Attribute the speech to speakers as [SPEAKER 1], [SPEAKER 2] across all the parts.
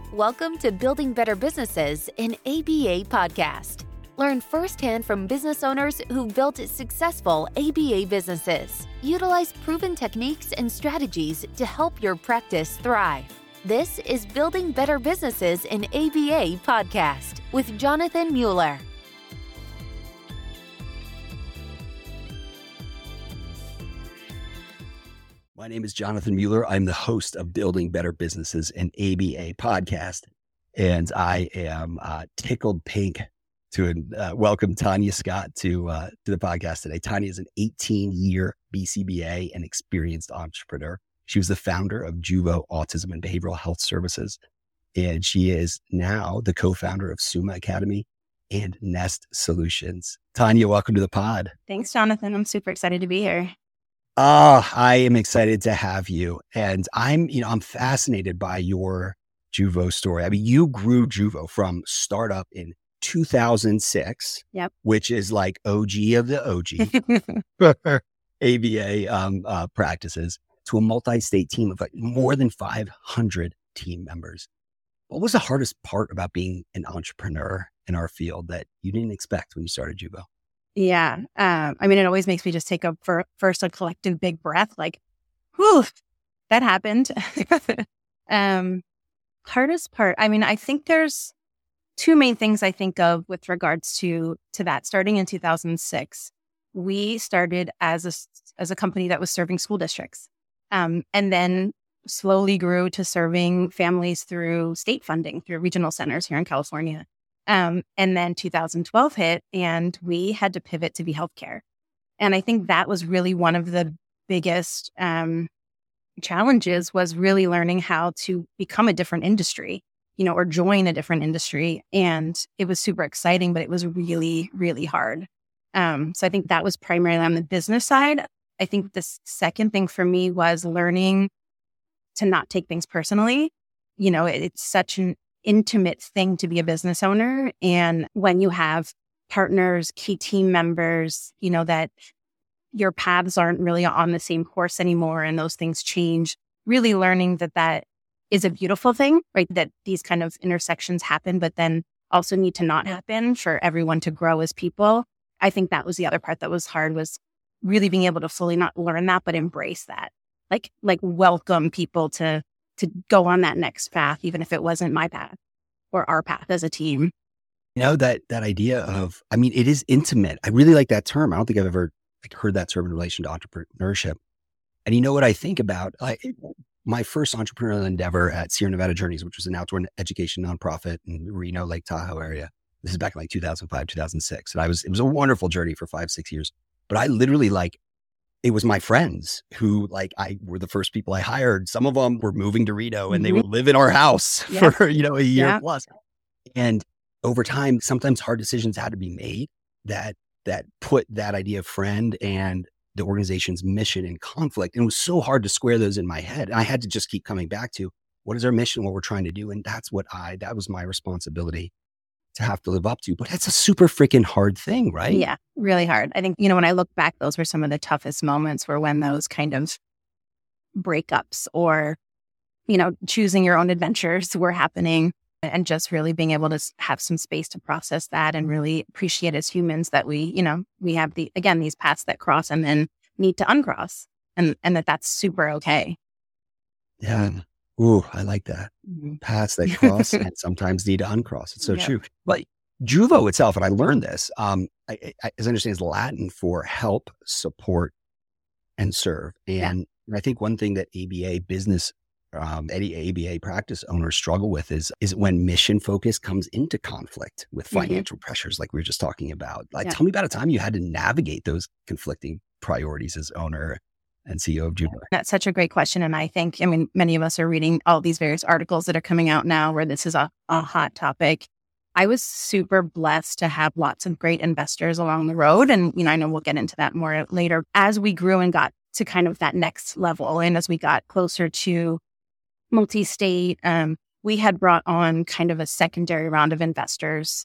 [SPEAKER 1] Welcome to Building Better Businesses, an ABA podcast. Learn firsthand from business owners who've built successful ABA businesses. Utilize proven techniques and strategies to help your practice thrive. This is Building Better Businesses, an ABA podcast with Jonathan Mueller.
[SPEAKER 2] My name is Jonathan Mueller. I'm the host of Building Better Businesses, an ABA podcast, and I am tickled pink to welcome Tanya Scott to the podcast today. Tanya is an 18-year BCBA and experienced entrepreneur. She was the founder of Juvo Autism and Behavioral Health Services, and she is now the co-founder of Summa Academy and Nest Solutions. Tanya, welcome to the pod.
[SPEAKER 3] Thanks, Jonathan. I'm super excited to be here.
[SPEAKER 2] I am excited to have you. And I'm fascinated by your Juvo story. I mean, you grew Juvo from startup in 2006, which is like OG of the OG ABA practices, to a multi-state team of like more than 500 team members. What was the hardest part about being an entrepreneur in our field that you didn't expect when you started Juvo?
[SPEAKER 3] Yeah. It always makes me just take a collective big breath, like, whew, that happened. Hardest part. I think there's two main things I think of with regards to that. Starting in 2006, we started as a company that was serving school districts, and then slowly grew to serving families through state funding, through regional centers here in California. And then 2012 hit and we had to pivot to be healthcare. And I think that was really one of the biggest challenges, was really learning how to become a different industry, or join a different industry. And it was super exciting, but it was really, really hard. So I think that was primarily on the business side. I think the second thing for me was learning to not take things personally. It's such an intimate thing to be a business owner. And when you have partners, key team members, that your paths aren't really on the same course anymore and those things change, really learning that is a beautiful thing, right? That these kind of intersections happen, but then also need to not happen for everyone to grow as people. I think that was the other part that was hard, was really being able to fully not learn that, but embrace that. Like welcome people to go on that next path, even if it wasn't my path or our path as a team.
[SPEAKER 2] That idea of, it is intimate. I really like that term. I don't think I've ever heard that term in relation to entrepreneurship. And what I think about, my first entrepreneurial endeavor at Sierra Nevada Journeys, which was an outdoor education nonprofit in the Reno, Lake Tahoe area. This is back in 2005, 2006. And it was a wonderful journey for 5-6 years. But I literally it was my friends who were the first people I hired. Some of them were moving to Reno and they would live in our house for, a year plus. And over time, sometimes hard decisions had to be made that put that idea of friend and the organization's mission in conflict. And it was so hard to square those in my head. And I had to just keep coming back to, what is our mission, what we're trying to do? And that was my responsibility to have to live up to. But it's a super freaking hard thing, right?
[SPEAKER 3] Yeah, really hard. I think, when I look back, those were some of the toughest moments, were when those kind of breakups or, choosing your own adventures were happening, and just really being able to have some space to process that and really appreciate as humans that we have these paths that cross and then need to uncross, and that's super okay.
[SPEAKER 2] Yeah. Ooh, I like that. Paths that cross and sometimes need to uncross. It's so true. But Juvo itself, and I learned this, as I understand, is Latin for help, support, and serve. And I think one thing that ABA business, ABA practice owners struggle with is when mission focus comes into conflict with financial pressures, like we were just talking about. Tell me about a time you had to navigate those conflicting priorities as owner and CEO of Juvo.
[SPEAKER 3] That's such a great question. And I think, many of us are reading all these various articles that are coming out now where this is a hot topic. I was super blessed to have lots of great investors along the road. And, I know we'll get into that more later. As we grew and got to kind of that next level, and as we got closer to multi-state, we had brought on kind of a secondary round of investors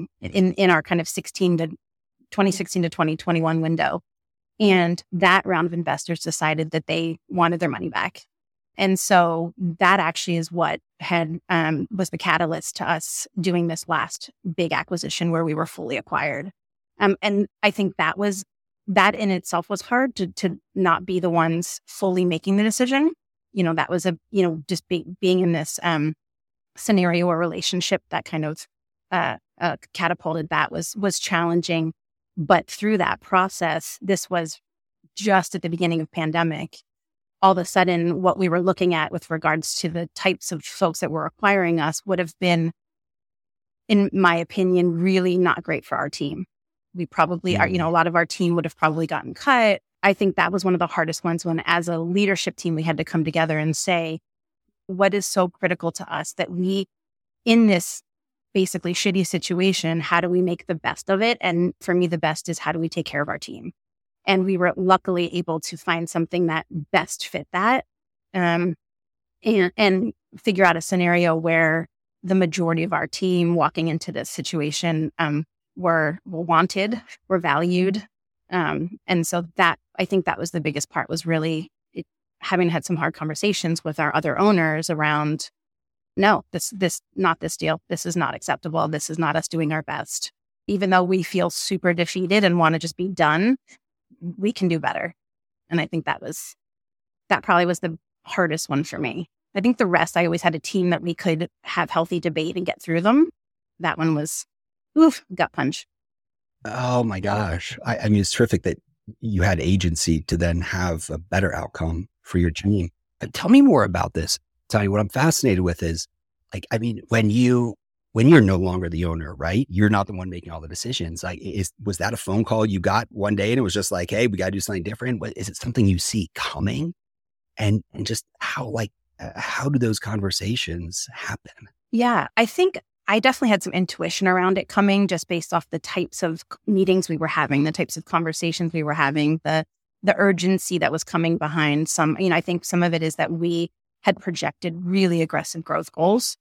[SPEAKER 3] in our kind of 2016 to 2021 window. And that round of investors decided that they wanted their money back. And so that actually is what had was the catalyst to us doing this last big acquisition where we were fully acquired. And I think that in itself was hard to not be the ones fully making the decision. That was just being in this scenario or relationship that kind of catapulted that was challenging. But through that process, this was just at the beginning of pandemic. All of a sudden, what we were looking at with regards to the types of folks that were acquiring us would have been, in my opinion, really not great for our team. We probably are, a lot of our team would have probably gotten cut. I think that was one of the hardest ones when, as a leadership team, we had to come together and say, what is so critical to us that we, in this basically shitty situation, how do we make the best of it? And for me, the best is how do we take care of our team? And we were luckily able to find something that best fit that, and figure out a scenario where the majority of our team walking into this situation were wanted, were valued. And so that, I think that was the biggest part, was really having had some hard conversations with our other owners around, no, not this deal. This is not acceptable. This is not us doing our best. Even though we feel super defeated and want to just be done, we can do better. And I think that probably was the hardest one for me. I think the rest, I always had a team that we could have healthy debate and get through them. That one was, gut punch.
[SPEAKER 2] Oh my gosh. I mean, it's terrific that you had agency to then have a better outcome for your team. Tell me more about this. Tanya, what I'm fascinated with is, when you're no longer the owner, right? You're not the one making all the decisions. Was that a phone call you got one day and it was just like, hey, we got to do something different? Is it something you see coming? And just how do those conversations happen?
[SPEAKER 3] Yeah, I think I definitely had some intuition around it coming, just based off the types of meetings we were having, the types of conversations we were having, the urgency that was coming behind some. I think some of it is that we had projected really aggressive growth goals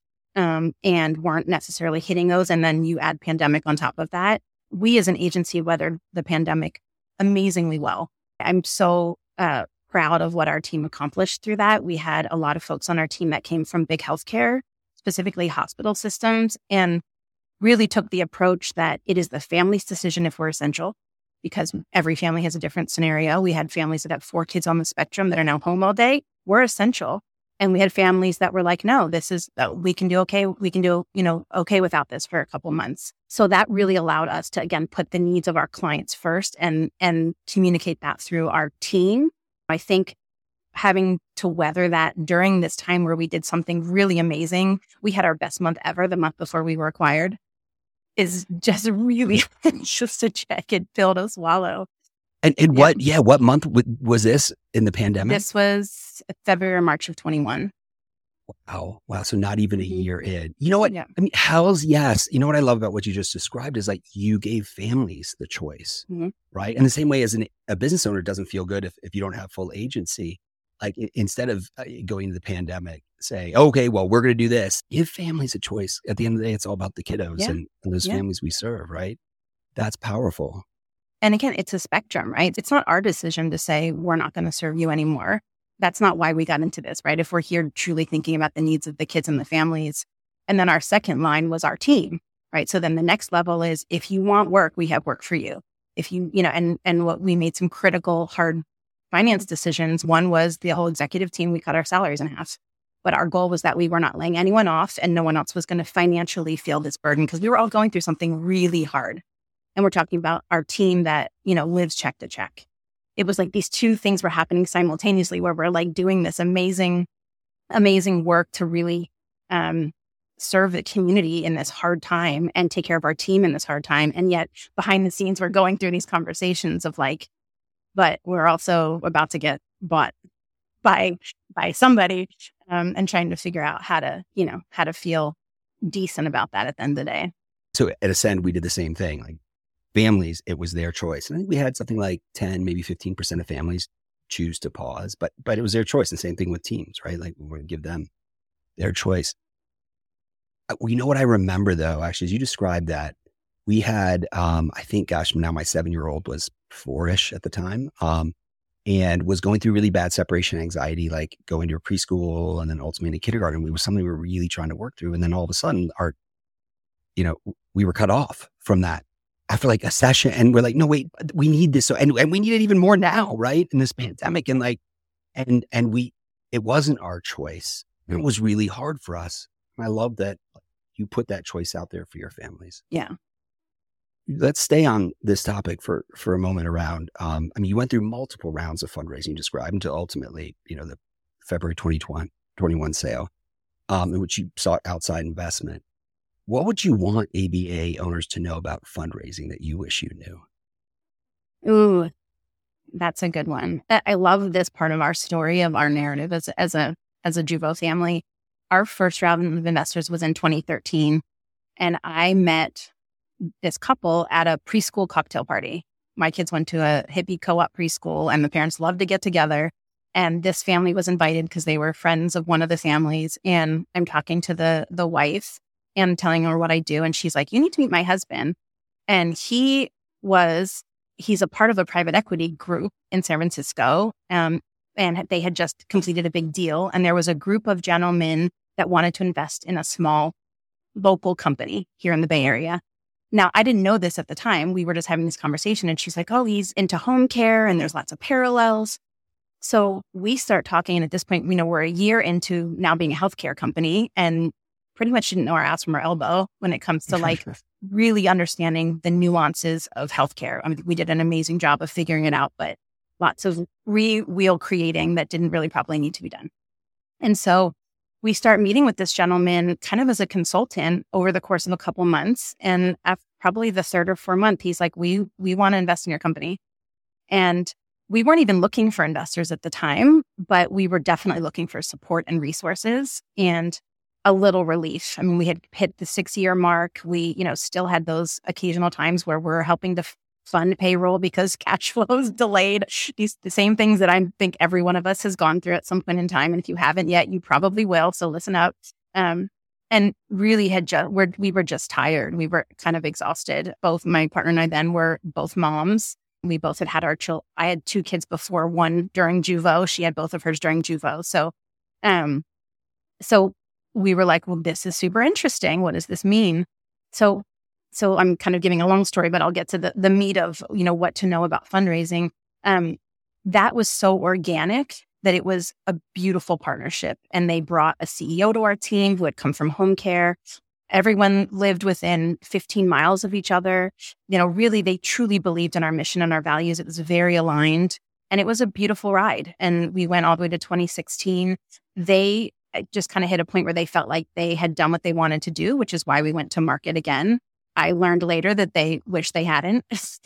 [SPEAKER 3] and weren't necessarily hitting those. And then you add pandemic on top of that. We as an agency weathered the pandemic amazingly well. I'm so proud of what our team accomplished through that. We had a lot of folks on our team that came from big healthcare, specifically hospital systems, and really took the approach that it is the family's decision if we're essential, because every family has a different scenario. We had families that have 4 kids on the spectrum that are now home all day. We're essential. And we had families that were like, no, this is, we can do okay. We can do, okay without this for a couple months. So that really allowed us to, again, put the needs of our clients first and communicate that through our team. I think having to weather that during this time where we did something really amazing, we had our best month ever the month before we were acquired, is just really just a check and pill to swallow.
[SPEAKER 2] And what month was this in the pandemic?
[SPEAKER 3] This was February or March of 21.
[SPEAKER 2] Wow. So not even a year in. You know what?
[SPEAKER 3] Yeah.
[SPEAKER 2] I mean, yes. You know what I love about what you just described is you gave families the choice, right? And the same way as a business owner doesn't feel good if you don't have full agency. Instead of going into the pandemic, say, okay, well, we're going to do this. Give families a choice. At the end of the day, it's all about the kiddos and those families we serve, right? That's powerful.
[SPEAKER 3] And again, it's a spectrum, right? It's not our decision to say, we're not going to serve you anymore. That's not why we got into this, right? If we're here truly thinking about the needs of the kids and the families. And then our second line was our team, right? So then the next level is, if you want work, we have work for you. If you, and what we made some critical, hard finance decisions. One was the whole executive team, we cut our salaries in half. But our goal was that we were not laying anyone off and no one else was going to financially feel this burden, because we were all going through something really hard. And we're talking about our team that, lives check to check. It was like these two things were happening simultaneously, where we're doing this amazing, amazing work to really serve the community in this hard time and take care of our team in this hard time. And yet behind the scenes, we're going through these conversations of but we're also about to get bought by somebody and trying to figure out how to feel decent about that at the end of the day.
[SPEAKER 2] So at Ascend, we did the same thing. Families, it was their choice. And I think we had something like 10, maybe 15% of families choose to pause, but it was their choice. And same thing with teams, right? We're going to give them their choice. You know what I remember though, actually, as you described that, we had, I think, now my 7-year-old was 4-ish at the time. and was going through really bad separation anxiety, like going to a preschool and then ultimately into kindergarten. It was something we were really trying to work through. And then all of a sudden we were cut off from that after like a session, and we're like, no, wait, we need this. So, and we need it even more now, right? In this pandemic. And like, it wasn't our choice. It was really hard for us. And I love that you put that choice out there for your families.
[SPEAKER 3] Yeah.
[SPEAKER 2] Let's stay on this topic for a moment around, you went through multiple rounds of fundraising, you described, until ultimately, the February 2021 sale, in which you sought outside investment. What would you want ABA owners to know about fundraising that you wish you knew?
[SPEAKER 3] Ooh, that's a good one. I love this part of our story, of our narrative as a Juvo family. Our first round of investors was in 2013, and I met this couple at a preschool cocktail party. My kids went to a hippie co-op preschool, and the parents loved to get together. And this family was invited because they were friends of one of the families. And I'm talking to the wife and telling her what I do. And she's like, you need to meet my husband. And he's a part of a private equity group in San Francisco. And they had just completed a big deal. And there was a group of gentlemen that wanted to invest in a small local company here in the Bay Area. Now, I didn't know this at the time. We were just having this conversation, and she's like, oh, he's into home care, and there's lots of parallels. So we start talking, and at this point, we're a year into now being a healthcare company, and pretty much didn't know our ass from our elbow when it comes to like really understanding the nuances of healthcare. I mean, we did an amazing job of figuring it out, but lots of wheel creating that didn't really probably need to be done. And so we start meeting with this gentleman kind of as a consultant over the course of a couple months. And after probably the third or fourth month, he's like, we want to invest in your company. And we weren't even looking for investors at the time, but we were definitely looking for support and resources and a little relief. I mean, we had hit the 6-year mark. We, still had those occasional times where we're helping to fund payroll because cash flow is delayed. The same things that I think every one of us has gone through at some point in time. And if you haven't yet, you probably will. So listen up. And really we were just tired. We were kind of exhausted. Both my partner and I then were both moms. We both had our children. I had 2 kids before, one during Juvo. She had both of hers during Juvo. So we were like, well, this is super interesting. What does this mean? So I'm kind of giving a long story, but I'll get to the meat of, what to know about fundraising. That was so organic that it was a beautiful partnership. And they brought a CEO to our team who had come from home care. Everyone lived within 15 miles of each other. Really, they truly believed in our mission and our values. It was very aligned, and it was a beautiful ride. And we went all the way to 2016. They just kind of hit a point where they felt like they had done what they wanted to do, which is why we went to market again. I learned later that they wish they hadn't.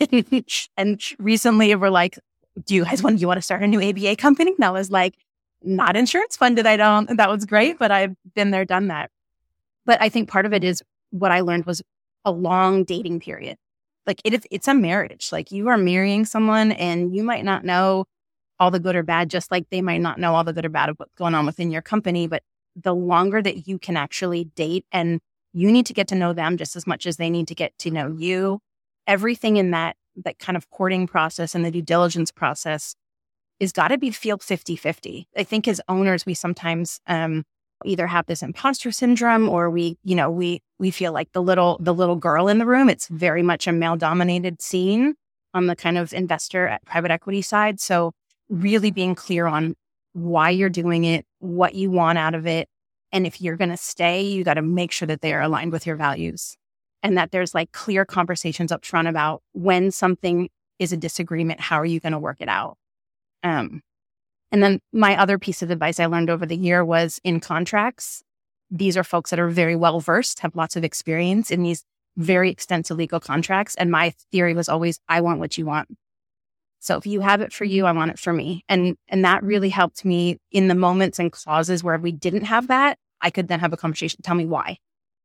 [SPEAKER 3] And recently we're like, do you want to start a new ABA company? And I was like, not insurance funded. I don't. That was great, but I've been there, done that. But I think part of it is what I learned was a long dating period. Like it's a marriage. Like you are marrying someone and you might not know all the good or bad, just like they might not know all the good or bad of what's going on within your company. But the longer that you can actually date, and you need to get to know them just as much as they need to get to know you, everything in that kind of courting process and the due diligence process is got to be feel 50-50. I think as owners, we sometimes either have this imposter syndrome, or we feel like the little girl in the room. It's very much a male dominated scene on the kind of investor at private equity side. So really being clear on why you're doing it, what you want out of it. And if you're going to stay, you got to make sure that they are aligned with your values, and that there's like clear conversations up front about when something is a disagreement, how are you going to work it out? And then my other piece of advice I learned over the year was in contracts. These are folks that are very well versed, have lots of experience in these very extensive legal contracts. And my theory was always, I want what you want. So if you have it for you, I want it for me. And that really helped me in the moments and clauses where we didn't have that. I could then have a conversation. Tell me why.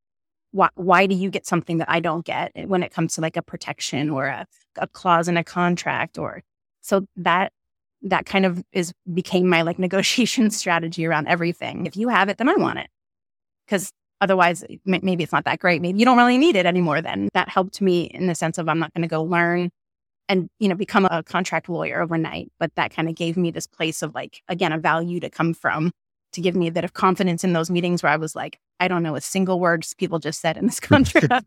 [SPEAKER 3] Why do you get something that I don't get when it comes to like a protection or a clause in a contract? Or so that kind of became my like negotiation strategy around everything. If you have it, then I want it. Because otherwise, maybe it's not that great. Maybe you don't really need it anymore then. That helped me in the sense of I'm not going to go learn and, become a contract lawyer overnight. But that kind of gave me this place of like, again, a value to come from, to give me a bit of confidence in those meetings where I was like, I don't know a single word people just said in this contract.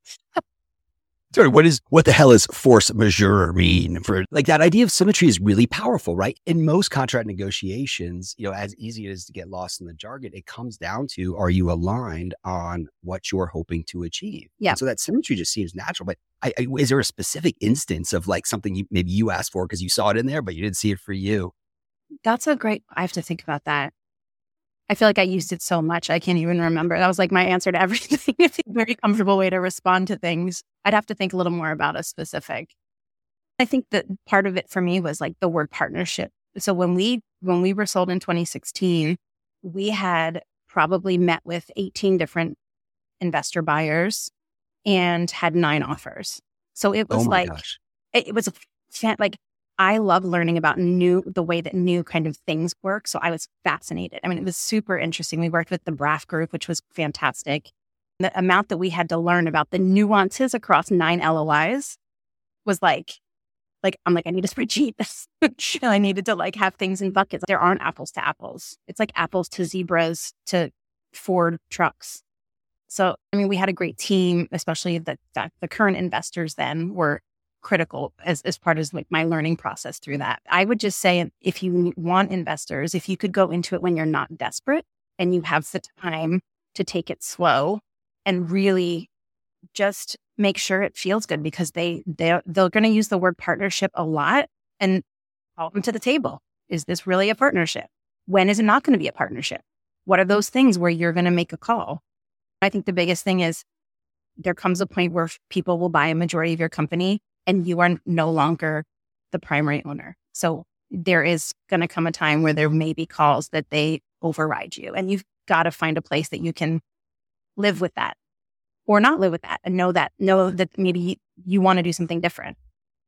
[SPEAKER 2] Sorry, what the hell is force majeure mean? For like that idea of symmetry is really powerful, right? In most contract negotiations, as easy as to get lost in the jargon, it comes down to, are you aligned on what you're hoping to achieve?
[SPEAKER 3] Yeah.
[SPEAKER 2] And so that symmetry just seems natural. But is there a specific instance of like something maybe you asked for because you saw it in there, but you didn't see it for you?
[SPEAKER 3] I have to think about that. I feel like I used it so much, I can't even remember. That was like my answer to everything. It's a very comfortable way to respond to things. I'd have to think a little more about a specific. I think that part of it for me was like the word partnership. So when we were sold in 2016, we had probably met with 18 different investor buyers and had 9 offers. So it was it was I love learning about the way that new kind of things work. So I was fascinated. I mean, it was super interesting. We worked with the BRAF group, which was fantastic. The amount that we had to learn about the nuances across 9 LOIs was like I'm like, I need a spreadsheet. I needed to like have things in buckets. There aren't apples to apples. It's like apples to zebras to Ford trucks. So, I mean, we had a great team, especially the current investors then were critical as part of like my learning process through that. I would just say, if you want investors, if you could go into it when you're not desperate and you have the time to take it slow and really just make sure it feels good, because they're going to use the word partnership a lot, and call them to the table. Is this really a partnership? When is it not going to be a partnership? What are those things where you're going to make a call? I think the biggest thing is there comes a point where people will buy a majority of your company and you are no longer the primary owner. So there is going to come a time where there may be calls that they override you, and you've got to find a place that you can live with that or not live with that, and know that maybe you want to do something different.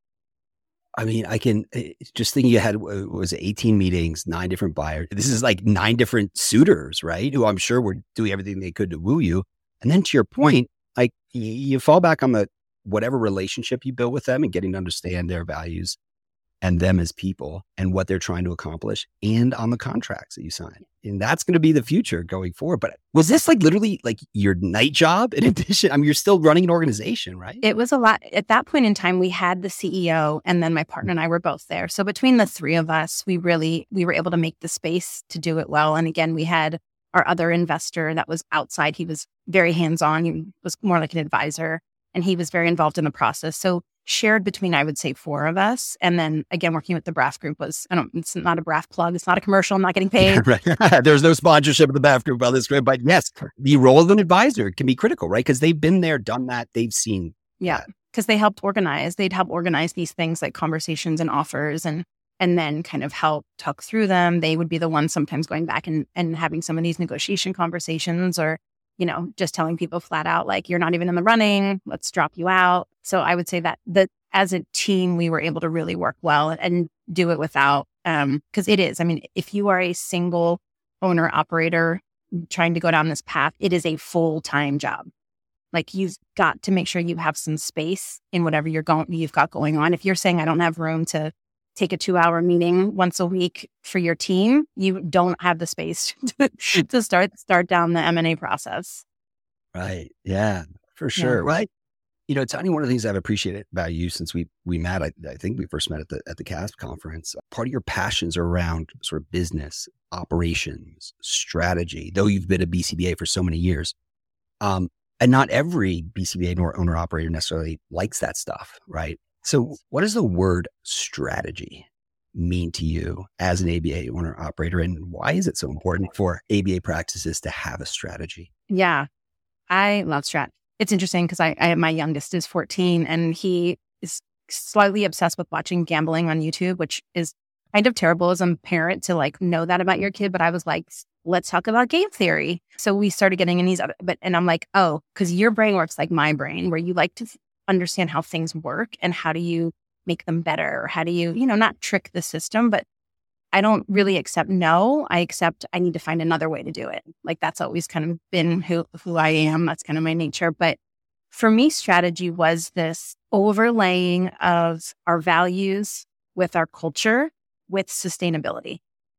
[SPEAKER 2] I mean, I can just think you had, was it 18 meetings, 9 different buyers. This is like 9 different suitors, right? Who I'm sure were doing everything they could to woo you. And then to your point, like you fall back on whatever relationship you build with them and getting to understand their values and them as people and what they're trying to accomplish, and on the contracts that you sign. And that's going to be the future going forward. But was this like literally like your night job in addition? I mean, you're still running an organization, right?
[SPEAKER 3] It was a lot. At that point in time, we had the CEO, and then my partner and I were both there. So between the 3 of us, we were able to make the space to do it well. And again, we had our other investor that was outside. He was very hands-on. He was more like an advisor, and he was very involved in the process. So shared between, I would say, 4 of us. And then again, working with the BRAF group it's not a BRAF plug. It's not a commercial. I'm not getting paid.
[SPEAKER 2] Right. There's no sponsorship of the BRAF group on this group, but yes, the role of an advisor can be critical, right? Because they've been there, done that. They've seen.
[SPEAKER 3] Yeah. Because they helped organize. They'd help organize these things like conversations and offers, and then kind of help talk through them. They would be the ones sometimes going back and having some of these negotiation conversations, or just telling people flat out, like, you're not even in the running, let's drop you out. So I would say that as a team, we were able to really work well and do it without, because it is, I mean, if you are a single owner operator trying to go down this path, it is a full-time job. Like, you've got to make sure you have some space in whatever you've got going on. If you're saying, I don't have room to take a 2-hour meeting once a week for your team, you don't have the space to start down the M&A process.
[SPEAKER 2] Right. Yeah, for sure. Yeah. Right. Tony, one of the things I've appreciated about you since we met, I think we first met at the CASP conference, part of your passions are around sort of business, operations, strategy, though you've been a BCBA for so many years. And not every BCBA nor owner operator necessarily likes that stuff, right? So what does the word strategy mean to you as an ABA owner operator, and why is it so important for ABA practices to have a strategy?
[SPEAKER 3] Yeah, I love strat. It's interesting because my youngest is 14, and he is slightly obsessed with watching gambling on YouTube, which is kind of terrible as a parent to like know that about your kid. But I was like, let's talk about game theory. So we started getting in these, and I'm like, oh, because your brain works like my brain, where you like to understand how things work and how do you make them better, or how do you, not trick the system. But I don't really accept no. I accept I need to find another way to do it. Like, that's always kind of been who I am. That's kind of my nature. But for me, strategy was this overlaying of our values with our culture, with sustainability.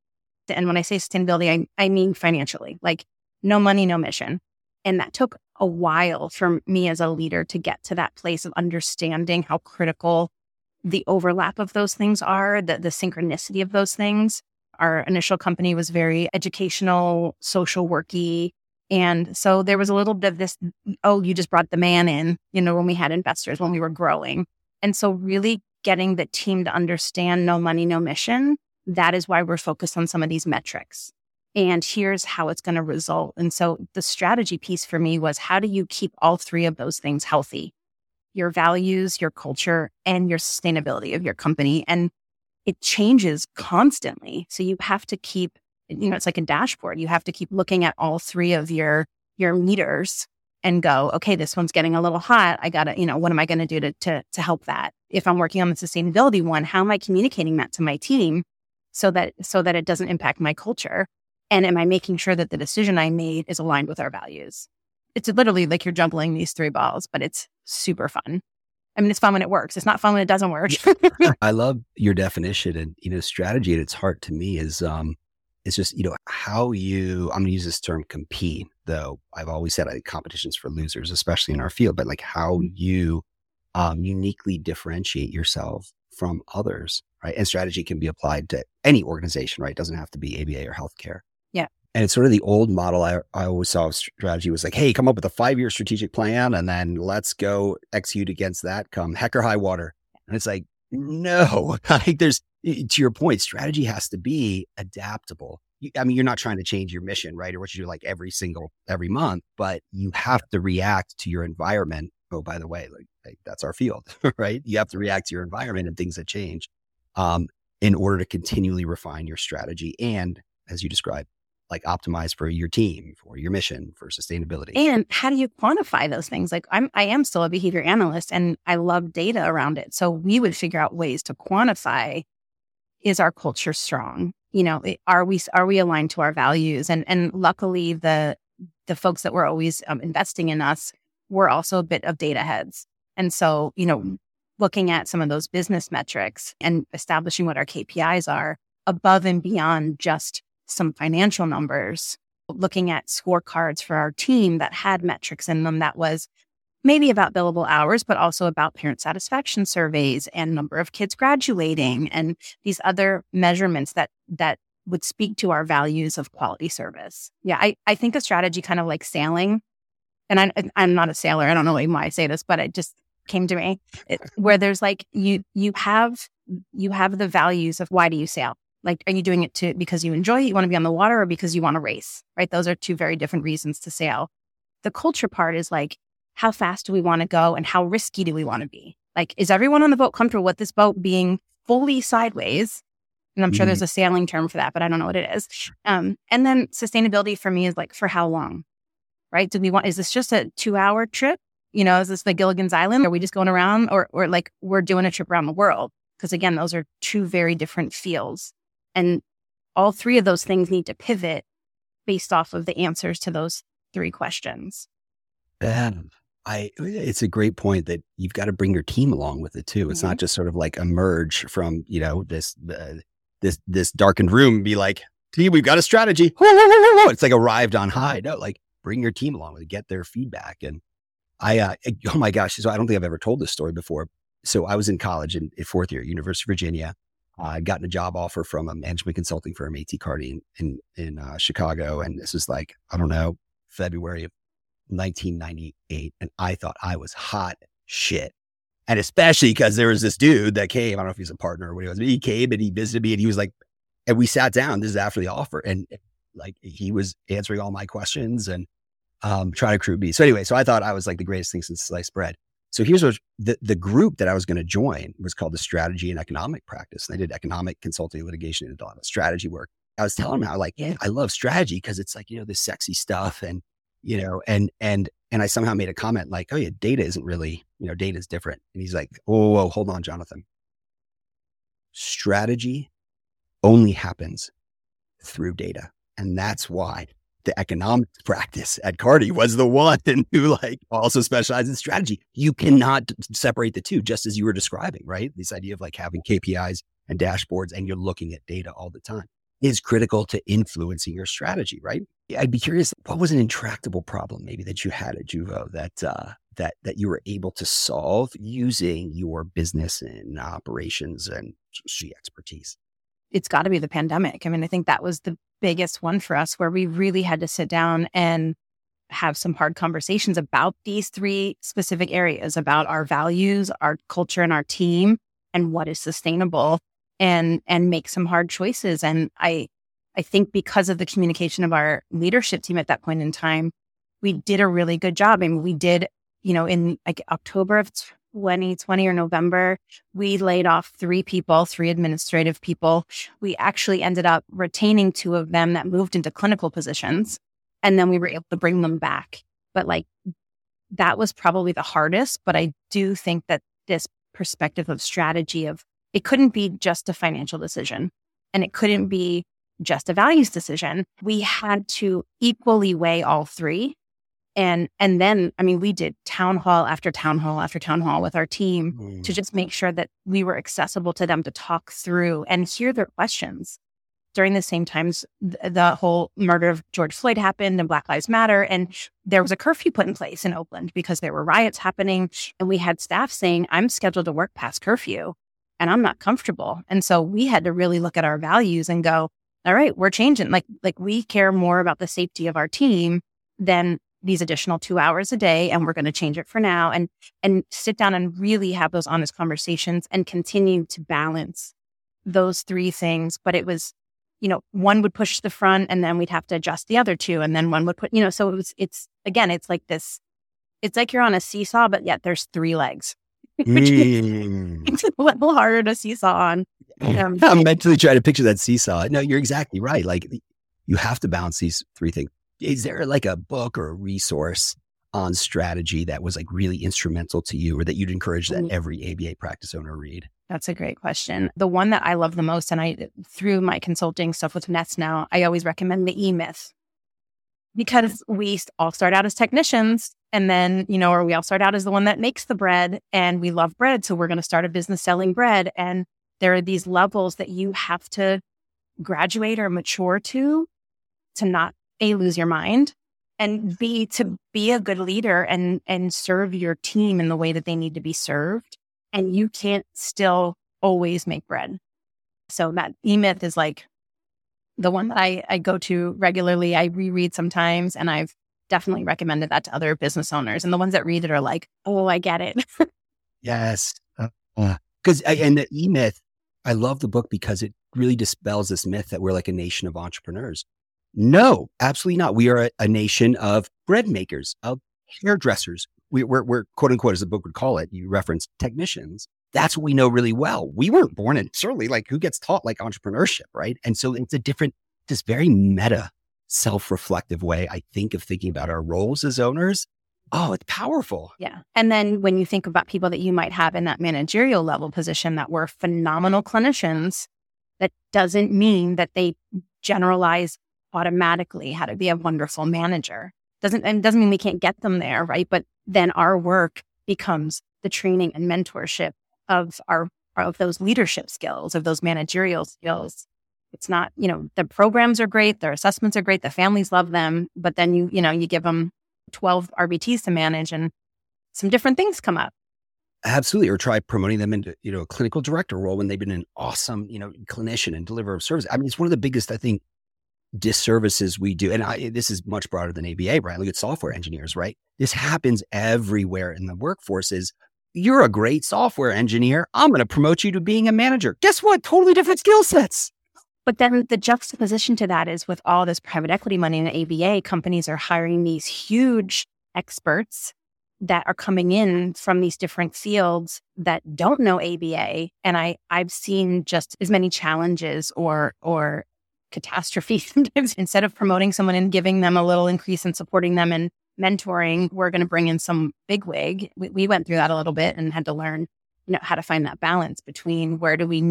[SPEAKER 3] And when I say sustainability, I mean financially, like no money, no mission. And that took a while for me as a leader to get to that place of understanding how critical the overlap of those things are, the synchronicity of those things. Our initial company was very educational, social worky. And so there was a little bit of this, oh, you just brought the man in, when we had investors, when we were growing. And so really getting the team to understand no money, no mission, that is why we're focused on some of these metrics. And here's how it's going to result. And so the strategy piece for me was, how do you keep all three of those things healthy? Your values, your culture, and your sustainability of your company. And it changes constantly. So you have to keep, it's like a dashboard. You have to keep looking at all three of your meters and go, okay, this one's getting a little hot. I got to, what am I going to do to help that? If I'm working on the sustainability one, how am I communicating that to my team so that it doesn't impact my culture? And am I making sure that the decision I made is aligned with our values? It's literally like you're juggling these three balls, but it's super fun. I mean, it's fun when it works. It's not fun when it doesn't work.
[SPEAKER 2] I love your definition. And, strategy at its heart to me is, it's just, how you, I'm going to use this term compete, though I've always said I think competition's for losers, especially in our field, but like how you uniquely differentiate yourself from others, right? And strategy can be applied to any organization, right? It doesn't have to be ABA or healthcare.
[SPEAKER 3] Yeah.
[SPEAKER 2] And it's sort of the old model I always saw of strategy was like, hey, come up with a 5-year strategic plan and then let's go execute against that come heck or high water. And it's like, no, like to your point, strategy has to be adaptable. You're not trying to change your mission, right? Or what you do like every month, but you have to react to your environment. Oh, by the way, like that's our field, right? You have to react to your environment and things that change in order to continually refine your strategy. And as you described, like optimize for your team, for your mission, for sustainability.
[SPEAKER 3] And how do you quantify those things? Like I am still a behavior analyst and I love data around it. So we would figure out ways to quantify, is our culture strong? Are we aligned to our values? And luckily the folks that were always investing in us were also a bit of data heads. And so, looking at some of those business metrics and establishing what our KPIs are above and beyond just some financial numbers, looking at scorecards for our team that had metrics in them that was maybe about billable hours, but also about parent satisfaction surveys and number of kids graduating and these other measurements that would speak to our values of quality service. Yeah, I think a strategy kind of like sailing, and I'm not a sailor. I don't know why I say this, but it just came to me, where there's like, you have the values of why do you sail? Like, are you doing it because you enjoy it, you want to be on the water, or because you want to race, right? Those are two very different reasons to sail. The culture part is like, how fast do we want to go and how risky do we want to be? Like, is everyone on the boat comfortable with this boat being fully sideways? And I'm sure there's a sailing term for that, but I don't know what it is. And then sustainability for me is like, for how long, right? Is this just a 2-hour trip? Is this the Gilligan's Island? Are we just going around or like we're doing a trip around the world? Because again, those are two very different fields. And all three of those things need to pivot based off of the answers to those three questions.
[SPEAKER 2] It's a great point that you've got to bring your team along with it too. It's not just sort of like emerge from, this darkened room and be like, team, we've got a strategy. It's like arrived on high. No, like bring your team along with it, get their feedback. And oh my gosh. So I don't think I've ever told this story before. So I was in college in 4th year, University of Virginia. I'd gotten a job offer from a management consulting firm, A.T. Kearney in Chicago. And this was like, I don't know, February of 1998. And I thought I was hot shit. And especially because there was this dude that came, I don't know if he's a partner or what he was, but he came and he visited me and he was like, and we sat down, this is after the offer. And like, he was answering all my questions and trying to recruit me. So anyway, so I thought I was like the greatest thing since sliced bread. So here's what the group that I was going to join was called the Strategy and Economic Practice. And they did economic consulting, litigation, and a lot of strategy work. I was telling him how like, yeah, I love strategy because it's like, this sexy stuff. And, and I somehow made a comment like, oh yeah, data isn't really, data is different. And he's like, whoa, hold on, Jonathan. Strategy only happens through data. And that's why the economics practice at Carty was the one who like also specialized in strategy. You cannot separate the two, just as you were describing, right? This idea of like having KPIs and dashboards and you're looking at data all the time is critical to influencing your strategy, right? I'd be curious, what was an intractable problem maybe that you had at Juvo that you were able to solve using your business and operations and strategy expertise?
[SPEAKER 3] It's got to be the pandemic. I mean, I think that was the biggest one for us where we really had to sit down and have some hard conversations about these three specific areas, about our values, our culture, and our team, and what is sustainable, and make some hard choices. And I think because of the communication of our leadership team at that point in time, we did a really good job. I mean, we did, in like October of 2020 or November, we laid off 3 people, 3 administrative people. We actually ended up retaining 2 of them that moved into clinical positions. And then we were able to bring them back. But like, that was probably the hardest. But I do think that this perspective of strategy of it couldn't be just a financial decision and it couldn't be just a values decision. We had to equally weigh all 3. And then, I mean, we did town hall after town hall after town hall with our team to just make sure that we were accessible to them to talk through and hear their questions. During the same times, the whole murder of George Floyd happened and Black Lives Matter. And there was a curfew put in place in Oakland because there were riots happening. And we had staff saying, I'm scheduled to work past curfew and I'm not comfortable. And so we had to really look at our values and go, all right, we're changing. Like we care more about the safety of our team than these additional 2 hours a day, and we're going to change it for now, and sit down and really have those honest conversations and continue to balance those 3 things. But it was, one would push the front and then we'd have to adjust the other 2. And then one would put, so it's like this, it's like you're on a seesaw, but yet there's 3 legs, which it's a little harder to seesaw on.
[SPEAKER 2] I'm mentally trying to picture that seesaw. No, you're exactly right. Like you have to balance these 3 things. Is there like a book or a resource on strategy that was like really instrumental to you or that you'd encourage that every ABA practice owner read?
[SPEAKER 3] That's a great question. The one that I love the most, and through my consulting stuff with Nets now, I always recommend the E-Myth, because we all start out as technicians and then, or we all start out as the one that makes the bread and we love bread. So we're going to start a business selling bread. And there are these levels that you have to graduate or mature to not A, lose your mind, and B, to be a good leader and serve your team in the way that they need to be served. And you can't still always make bread. So that E-Myth is like the one that I go to regularly. I reread sometimes, and I've definitely recommended that to other business owners. And the ones that read it are like, oh, I get it.
[SPEAKER 2] Yes. Because and the E-Myth, I love the book because it really dispels this myth that we're like a nation of entrepreneurs. No, absolutely not. We are a nation of bread makers, of hairdressers. We're quote unquote, as the book would call it, you referenced technicians. That's what we know really well. We weren't born in, certainly like who gets taught like entrepreneurship, right? And so it's a different, this very meta, self-reflective way, I think, of thinking about our roles as owners. Oh, it's powerful.
[SPEAKER 3] Yeah. And then when you think about people that you might have in that managerial level position that were phenomenal clinicians, that doesn't mean that they generalize automatically how to be a wonderful manager. Doesn't mean we can't get them there, right? But then our work becomes the training and mentorship of those leadership skills, of those managerial skills. It's not, the programs are great, their assessments are great, the families love them, but then you give them 12 RBTs to manage and some different things come up.
[SPEAKER 2] Absolutely. Or try promoting them into, a clinical director role when they've been an awesome, clinician and deliverer of service. I mean, it's one of the biggest, I think, disservices we do. And this is much broader than ABA, right? Look at software engineers, right? This happens everywhere in the workforce is, you're a great software engineer. I'm going to promote you to being a manager. Guess what? Totally different skill sets.
[SPEAKER 3] But then the juxtaposition to that is with all this private equity money in the ABA, companies are hiring these huge experts that are coming in from these different fields that don't know ABA. And I've seen just as many challenges or catastrophe sometimes. Instead of promoting someone and giving them a little increase and supporting them and mentoring, we're going to bring in some bigwig. We went through that a little bit and had to learn, how to find that balance between where do we need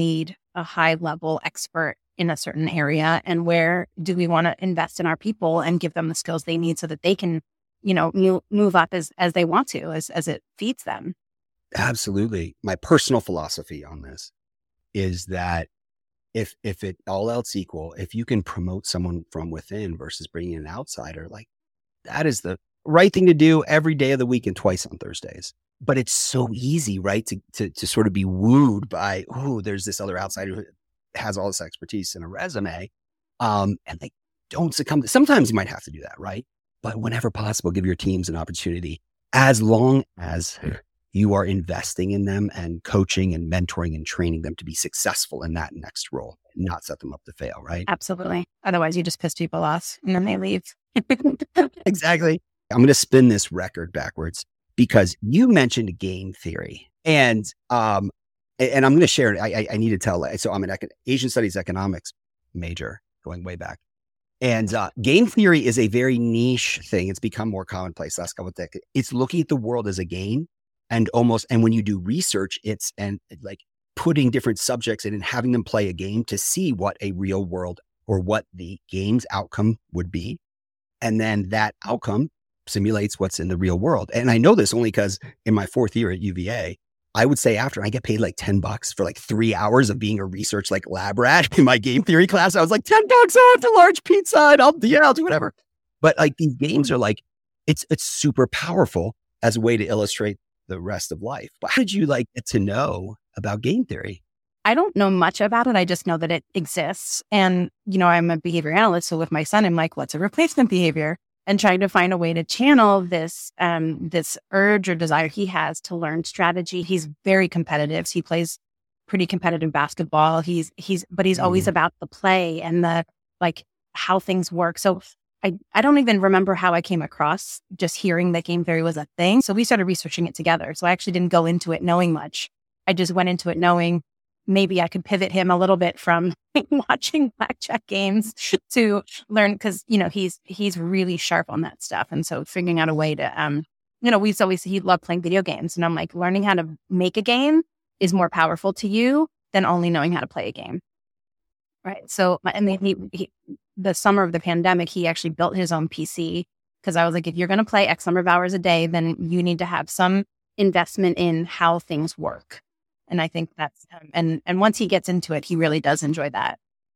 [SPEAKER 3] a high level expert in a certain area, and where do we want to invest in our people and give them the skills they need so that they can, move up as they want to, as it feeds them.
[SPEAKER 2] Absolutely. My personal philosophy on this is that if it all else equal, if you can promote someone from within versus bringing in an outsider, like that is the right thing to do every day of the week and twice on Thursdays. But it's so easy, right? To sort of be wooed by, oh, there's this other outsider who has all this expertise in a resume. And they don't succumb. Sometimes you might have to do that, right? But whenever possible, give your teams an opportunity, as long as you are investing in them and coaching and mentoring and training them to be successful in that next role, not set them up to fail, right?
[SPEAKER 3] Absolutely. Otherwise, you just piss people off and then they leave.
[SPEAKER 2] Exactly. I'm going to spin this record backwards because you mentioned game theory, and I'm going to share it. I need to tell. So I'm an Asian Studies Economics major going way back. And game theory is a very niche thing. It's become more commonplace last couple of decades. It's looking at the world as a game, and when you do research, it's like putting different subjects in and having them play a game to see what a real world or what the game's outcome would be. And then that outcome simulates what's in the real world. And I know this only because in my 4th year at UVA, I would say after I get paid like $10 for like 3 hours of being a research like lab rat in my game theory class. I was like, $10, I'll have a large pizza and I'll do whatever. But like these games are like, it's super powerful as a way to illustrate the rest of life. But how did you get to know about game theory?
[SPEAKER 3] I don't know much about it. I just know that it exists. And, I'm a behavior analyst. So with my son, I'm like, what's a replacement behavior? And trying to find a way to channel this urge or desire he has to learn strategy. He's very competitive. So he plays pretty competitive basketball. He's always about the play and the how things work. So I don't even remember how I came across just hearing that game theory was a thing. So we started researching it together. So I actually didn't go into it knowing much. I just went into it knowing maybe I could pivot him a little bit from watching blackjack games to learn, because, he's really sharp on that stuff. And so figuring out a way to, he loved playing video games. And I'm like, learning how to make a game is more powerful to you than only knowing how to play a game. Right. So, and then he the summer of the pandemic, he actually built his own PC, because I was like, if you're going to play X number of hours a day, then you need to have some investment in how things work. And I think that's, and once he gets into it, he really does enjoy that.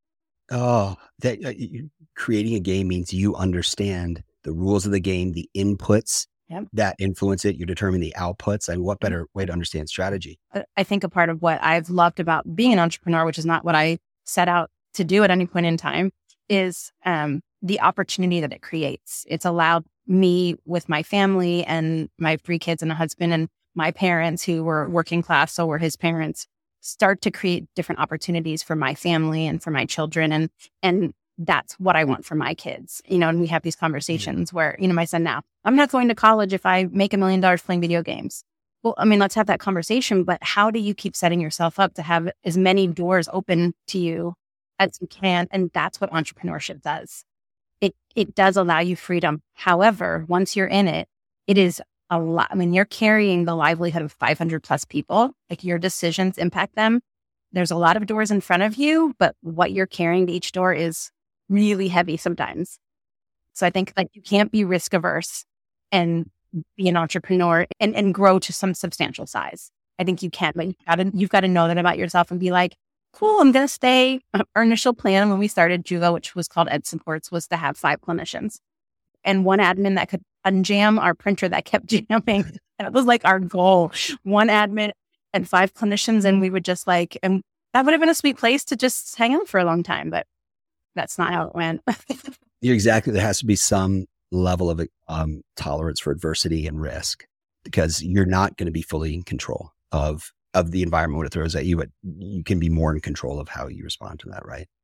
[SPEAKER 2] Oh, that creating a game means you understand the rules of the game, the inputs that influence it. You determine the outputs. And what better way to understand strategy?
[SPEAKER 3] I think a part of what I've loved about being an entrepreneur, which is not what I set out to do at any point in time, is the opportunity that it creates. It's allowed me with my family and my 3 kids and a husband and my parents, who were working class, so were his parents, start to create different opportunities for my family and for my children. And that's what I want for my kids, and we have these conversations where, my son now, I'm not going to college if I make $1 million playing video games. Well, let's have that conversation, but how do you keep setting yourself up to have as many doors open to you as you can? And that's what entrepreneurship does. It does allow you freedom. However, once you're in it, it is a lot. You're carrying the livelihood of 500 plus people. Your decisions impact them. There's a lot of doors in front of you, but what you're carrying to each door is really heavy sometimes. So I think you can't be risk averse and be an entrepreneur and grow to some substantial size. I think you can, but you've got to know that about yourself and be like, cool, I'm going to stay. Our initial plan when we started Juvo, which was called Ed Supports, was to have 5 clinicians and 1 admin that could unjam our printer that kept jamming. And it was our goal, 1 admin and 5 clinicians. And we would just and that would have been a sweet place to just hang out for a long time, but that's not how it went.
[SPEAKER 2] You're exactly. There has to be some level of tolerance for adversity and risk, because you're not going to be fully in control of the environment when it throws at you, but you can be more in control of how you respond to that, right?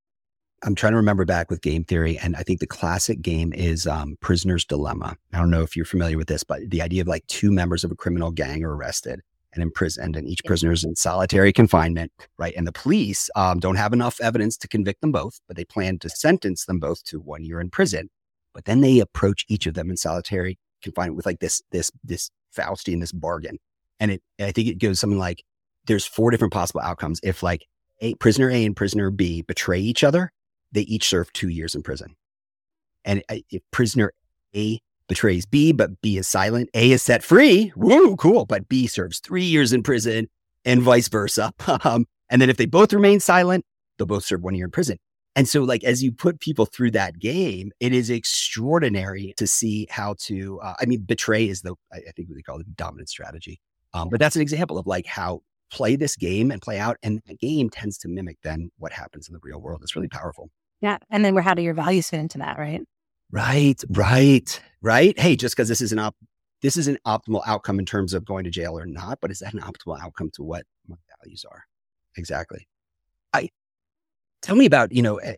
[SPEAKER 2] I'm trying to remember back with game theory, and I think the classic game is Prisoner's Dilemma. I don't know if you're familiar with this, but the idea of 2 members of a criminal gang are arrested and imprisoned, and each prisoner is in solitary confinement, right? And the police don't have enough evidence to convict them both, but they plan to sentence them both to 1 year in prison. But then they approach each of them in solitary confinement with this Faustian, this bargain. And I think it goes something like, there's 4 different possible outcomes. If prisoner A and prisoner B betray each other, they each serve 2 years in prison. And if prisoner A betrays B, but B is silent, A is set free. Woo, cool. But B serves 3 years in prison and vice versa. And then if they both remain silent, they'll both serve 1 year in prison. And so like, as you put people through that game, it is extraordinary to see how to, betray is I think what they call it the dominant strategy. But that's an example of like how play this game and play out. And the game tends to mimic then what happens in the real world. It's really powerful.
[SPEAKER 3] Yeah. And then how do your values fit into that, right?
[SPEAKER 2] Right. Hey, just because this is an optimal outcome in terms of going to jail or not, but is that an optimal outcome to what my values are? Exactly. Tell me about,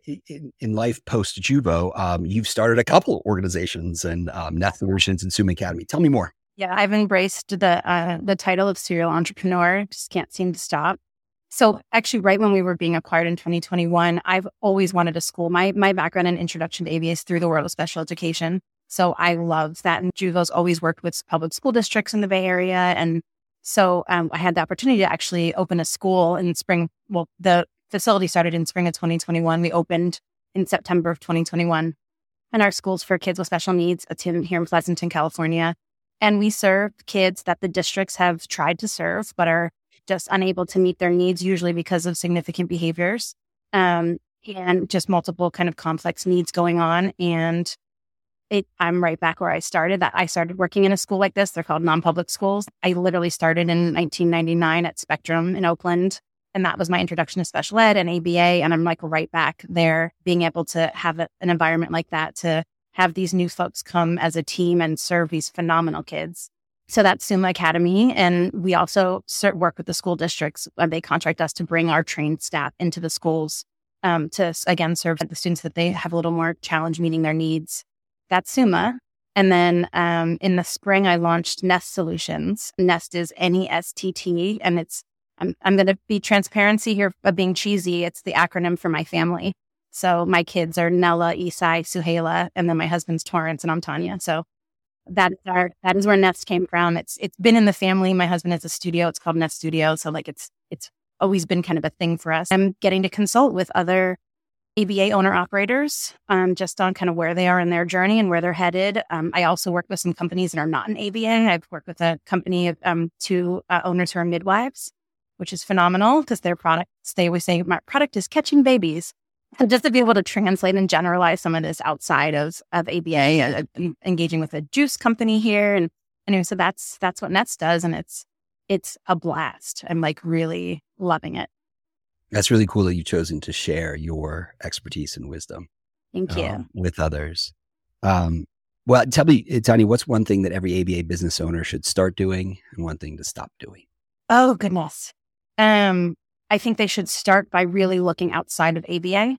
[SPEAKER 2] in life post Juvo, you've started a couple of organizations and Nest Solutions and Summa Academy. Tell me more.
[SPEAKER 3] Yeah, I've embraced the title of serial entrepreneur. Just can't seem to stop. So actually, right when we were being acquired in 2021, I've always wanted a school. My background in Introduction to ABA is through the world of special education. So I love that. And Juvo's always worked with public school districts in the Bay Area. And so I had the opportunity to actually open a school in spring. Well, the facility started in spring of 2021. We opened in September of 2021. And our school's for kids with special needs. It's here in Pleasanton, California. And we serve kids that the districts have tried to serve, but are just unable to meet their needs, usually because of significant behaviors and just multiple kind of complex needs going on. And I'm right back where I started. I started working in a school like this. They're called non-public schools. I literally started in 1999 at Spectrum in Oakland. And that was my introduction to special ed and ABA. And I'm like right back there, being able to have an environment like that, to have these new folks come as a team and serve these phenomenal kids. So that's Summa Academy. And we also work with the school districts. They contract us to bring our trained staff into the schools to, again, serve the students that they have a little more challenge meeting their needs. That's Summa. And then in the spring, I launched Nest Solutions. Nest is NESTT. And I'm going to be transparency here of being cheesy. It's the acronym for my family. So my kids are Nella, Isai, Suhaila, and then my husband's Torrance, and I'm Tanya. So that is where Nest came from. It's been in the family. My husband has a studio. It's called Nest Studio. So like it's always been kind of a thing for us. I'm getting to consult with other ABA owner operators just on kind of where they are in their journey and where they're headed. I also work with some companies that are not in ABA. I've worked with a company of two owners who are midwives, which is phenomenal because their products, they always say, my product is catching babies. And just to be able to translate and generalize some of this outside of ABA, engaging with a juice company here. And anyway, so that's what Nest does. And it's a blast. I'm like really loving it.
[SPEAKER 2] That's really cool that you've chosen to share your expertise and wisdom.
[SPEAKER 3] Thank you.
[SPEAKER 2] With others. Well, tell me, Tanya, what's one thing that every ABA business owner should start doing and one thing to stop doing?
[SPEAKER 3] Oh, goodness. I think they should start by really looking outside of ABA.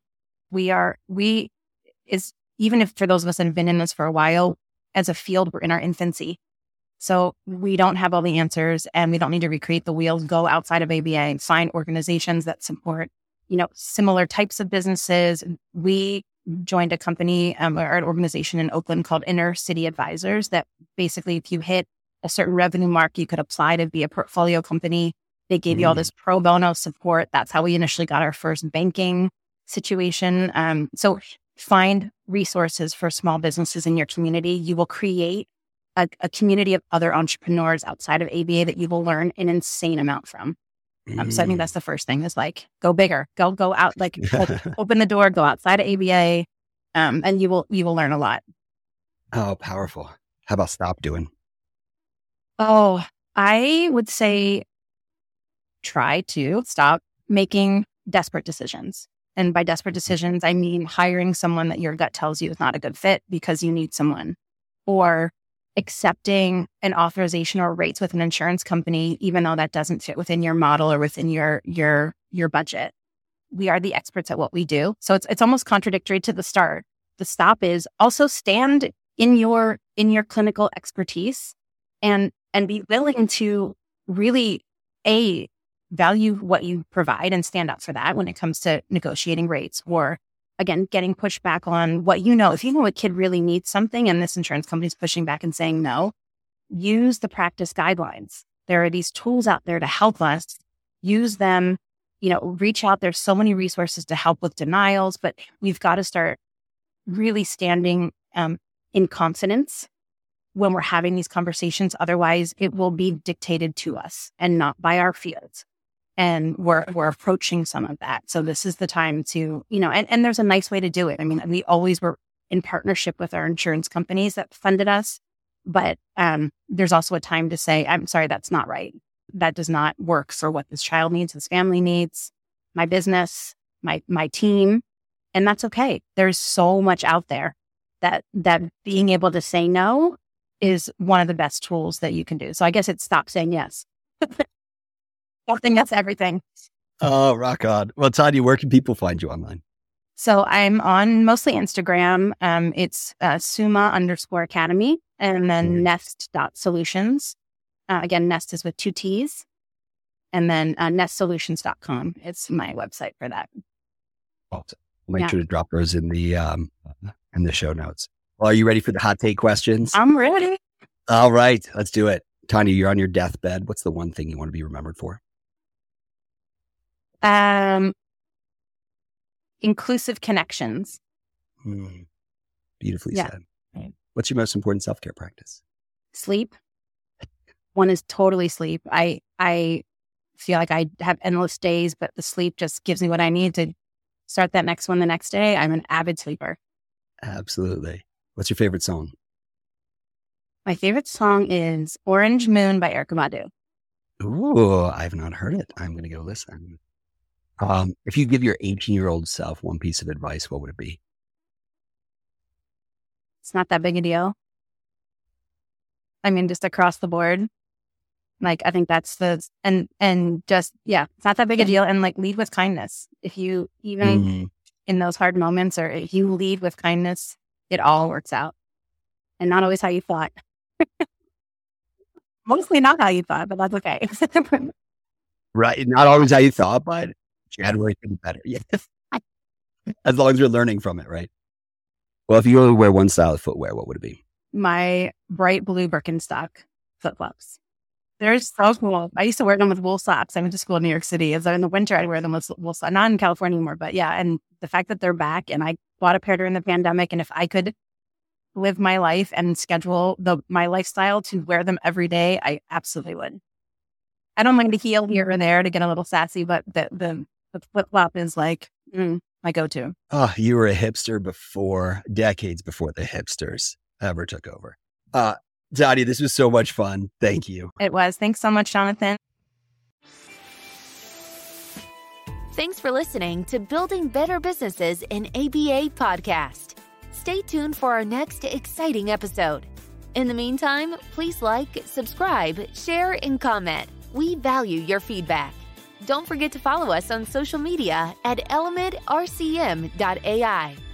[SPEAKER 3] Even if for those of us that have been in this for a while, as a field, we're in our infancy. So we don't have all the answers and we don't need to recreate the wheel. Go outside of ABA and find organizations that support, similar types of businesses. We joined a company or an organization in Oakland called Inner City Advisors that basically if you hit a certain revenue mark, you could apply to be a portfolio company. They gave you all this pro bono support. That's how we initially got our first banking situation. So find resources for small businesses in your community. You will create a community of other entrepreneurs outside of ABA that you will learn an insane amount from. So I think that's the first thing is like, go bigger, go out, like open the door, go outside of ABA, and you will learn a lot.
[SPEAKER 2] Oh, powerful. How about stop doing?
[SPEAKER 3] Oh, I would say try to stop making desperate decisions. And by desperate decisions, I mean hiring someone that your gut tells you is not a good fit because you need someone, or accepting an authorization or rates with an insurance company, even though that doesn't fit within your model or within your budget. We are the experts at what we do. So it's almost contradictory to the start. The stop is also stand in your clinical expertise and be willing to really value what you provide and stand up for that when it comes to negotiating rates, or again, getting pushback on what you know. If you know a kid really needs something and this insurance company is pushing back and saying no, use the practice guidelines. There are these tools out there to help us. Use them, reach out. There's so many resources to help with denials, but we've got to start really standing in consonance when we're having these conversations. Otherwise, it will be dictated to us and not by our fields. And we're approaching some of that. So this is the time to, and there's a nice way to do it. I mean, we always were in partnership with our insurance companies that funded us. But there's also a time to say, I'm sorry, that's not right. That does not work for what this child needs, his family needs, my business, my team. And that's okay. There's so much out there that being able to say no is one of the best tools that you can do. So I guess it's stop saying yes. I think that's everything.
[SPEAKER 2] Oh, rock on. Well, Tanya, where can people find you online?
[SPEAKER 3] So I'm on mostly Instagram. It's Suma_Academy and then nest.solutions. Again, Nest is with 2 T's. And then nestsolutions.com. It's my website for that.
[SPEAKER 2] Awesome. I'll make sure to drop those in the show notes. Well, are you ready for the hot take questions?
[SPEAKER 3] I'm ready.
[SPEAKER 2] All right, let's do it. Tanya, you're on your deathbed. What's the one thing you want to be remembered for?
[SPEAKER 3] Inclusive connections.
[SPEAKER 2] Beautifully said. What's your most important self-care practice?
[SPEAKER 3] Sleep. One is totally sleep. I feel like I have endless days, but the sleep just gives me what I need to start that next one the next day. I'm an avid sleeper.
[SPEAKER 2] Absolutely. What's your favorite song?
[SPEAKER 3] My favorite song is Orange Moon by Erykah Badu.
[SPEAKER 2] Ooh, I've not heard it. I'm going to go listen. If you give your 18-year-old self one piece of advice, what would it be?
[SPEAKER 3] It's not that big a deal. I mean, just across the board. Like, I think that's it's not that big a deal. And like, lead with kindness. If you, even in those hard moments, or if you lead with kindness, it all works out. And not always how you thought. Mostly not how you thought, but that's okay.
[SPEAKER 2] Right. Not always how you thought, but January could be better. Yes. As long as you're learning from it, right? Well, if you only wear one style of footwear, what would it be? My
[SPEAKER 3] bright blue Birkenstock flip-flops. They're so cool. I used to wear them with wool socks. I went to school in New York City. As in the winter, I'd wear them with wool socks. Not in California anymore, but yeah. And the fact that they're back, and I bought a pair during the pandemic, and if I could live my life and schedule my lifestyle to wear them every day, I absolutely would. I don't mind the heel here or there to get a little sassy, but the flip-flop is like my go-to.
[SPEAKER 2] Oh, you were a hipster decades before the hipsters ever took over. Tanya, this was so much fun. Thank you.
[SPEAKER 3] It was. Thanks so much, Jonathan.
[SPEAKER 1] Thanks for listening to Building Better Businesses in ABA podcast. Stay tuned for our next exciting episode. In the meantime, please like, subscribe, share, and comment. We value your feedback. Don't forget to follow us on social media at elementrcm.ai.